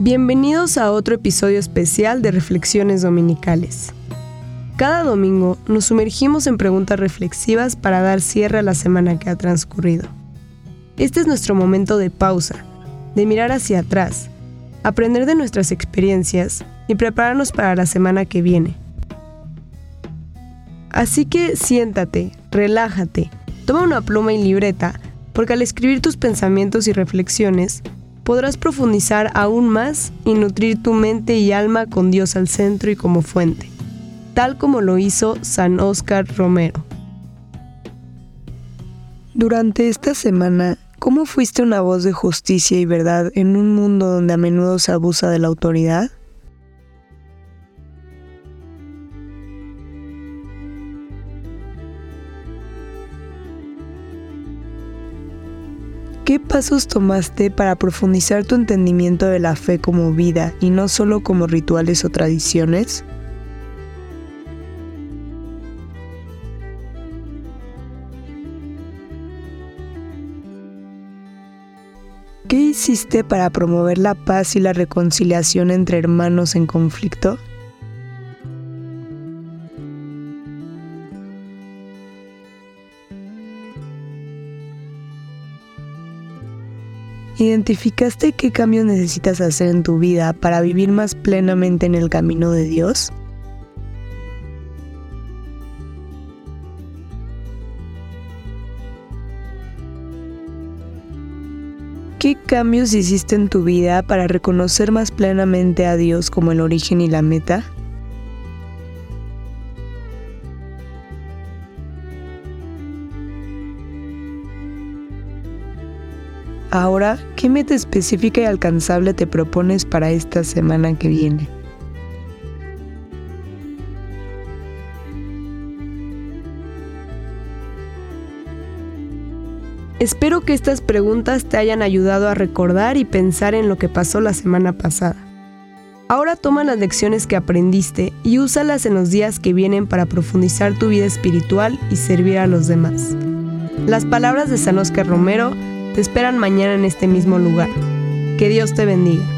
Bienvenidos a otro episodio especial de Reflexiones Dominicales. Cada domingo nos sumergimos en preguntas reflexivas para dar cierre a la semana que ha transcurrido. Este es nuestro momento de pausa, de mirar hacia atrás, aprender de nuestras experiencias y prepararnos para la semana que viene. Así que siéntate, relájate, toma una pluma y libreta, porque al escribir tus pensamientos y reflexiones, podrás profundizar aún más y nutrir tu mente y alma con Dios al centro y como fuente, tal como lo hizo San Óscar Romero. Durante esta semana, ¿cómo fuiste una voz de justicia y verdad en un mundo donde a menudo se abusa de la autoridad? ¿Qué pasos tomaste para profundizar tu entendimiento de la fe como vida y no solo como rituales o tradiciones? ¿Qué hiciste para promover la paz y la reconciliación entre hermanos en conflicto? ¿Identificaste qué cambios necesitas hacer en tu vida para vivir más plenamente en el camino de Dios? ¿Qué cambios hiciste en tu vida para reconocer más plenamente a Dios como el origen y la meta? Ahora, ¿qué meta específica y alcanzable te propones para esta semana que viene? Espero que estas preguntas te hayan ayudado a recordar y pensar en lo que pasó la semana pasada. Ahora toma las lecciones que aprendiste y úsalas en los días que vienen para profundizar tu vida espiritual y servir a los demás. Las palabras de San Óscar Romero te esperan mañana en este mismo lugar. Que Dios te bendiga.